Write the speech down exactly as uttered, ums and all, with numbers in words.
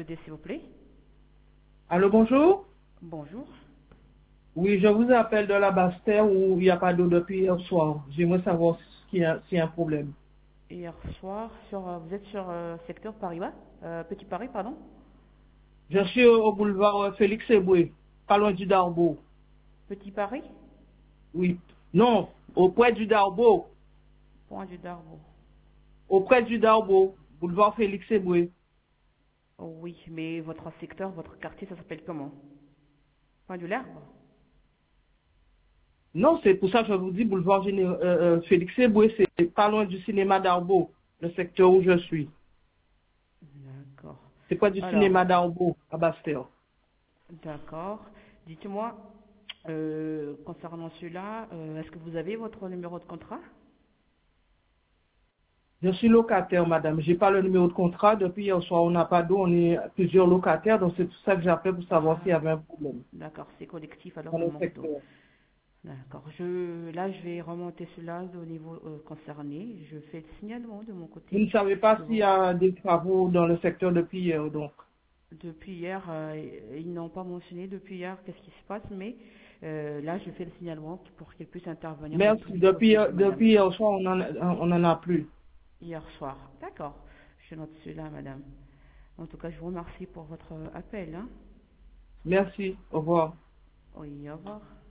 procéder, s'il vous plaît? Allô, bonjour. Bonjour. Oui, je vous appelle de la Basse-Terre où il n'y a pas d'eau depuis hier soir. J'aimerais savoir s'il y a, s'il y a un problème. Hier soir, sur, euh, vous êtes sur euh, secteur Paris-Bas, euh, Petit Paris, pardon? Je suis au, au boulevard euh, Félix Eboué, pas loin du Darbo. Petit Paris? Oui. Non, auprès du Darbo. Point du Darbo. Auprès du Darbo, boulevard Félix Eboué. Oh oui, mais votre secteur, votre quartier, ça s'appelle comment? Point du L'Herbe? Non, c'est pour ça que je vous dis boulevard Géné- euh, euh, Félix Eboué, c'est pas loin du cinéma Darbo, le secteur où je suis. D'accord. C'est près du Alors, cinéma Darbo, à Basse-Terre. d'accord. Dites-moi, euh, concernant cela, euh, est-ce que vous avez votre numéro de contrat? Je suis locataire, madame. J'ai pas le numéro de contrat. Depuis hier soir, on n'a pas d'eau. On est plusieurs locataires. Donc, c'est tout ça que j'appelle pour savoir s'il y Ah, avait un problème d'accord, c'est collectif, alors dans on le manque d'eau. secteur. D'accord. Je, là, je vais remonter cela au niveau euh, concerné. Je fais le signalement de mon Vous côté. ne savez pas Que s'il y vous- a des travaux dans le secteur depuis hier, donc. Depuis hier, euh, ils n'ont pas mentionné depuis hier qu'est-ce qui se passe, mais euh, là, je fais le signalement pour qu'ils puissent intervenir le Merci. plus vite Depuis, possible, hier- madame. depuis hier soir, on en, a- on en a plus. Hier soir. D'accord. Je note cela, madame. En tout cas, je vous remercie pour votre appel, hein. Merci. Au revoir. Oui, au revoir.